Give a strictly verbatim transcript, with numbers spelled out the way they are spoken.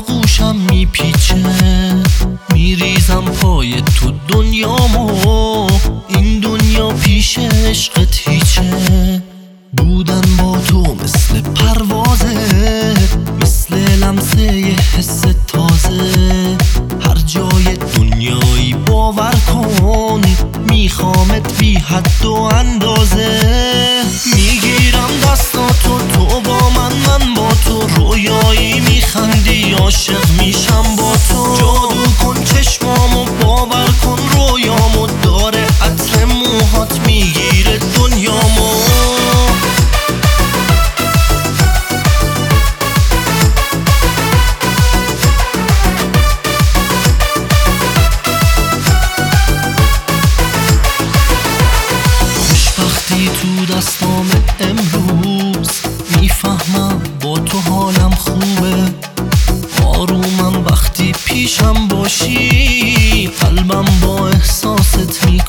آغوشم میپیچه، میریزم پای تو دنیامو، این دنیا پیش عشقت هیچه. بودن با تو مثل پروازه، مثل لمسه یه حس تازه. هر جای دنیایی باور کن، میخوامت بی حد و اندازه. میگیرم دستاتو تو با من، من با تو رویایی میخندی، عاشق میشم با تو. جادو کن چشمامو باور کن، رویامو داره عطر موهات میگیره دنیامو. خوشبختی تو دستام امروز، میفهمم با تو حالم خوبه. آرومم وقتی پیشم باشی، قلبم با احساست میکنه.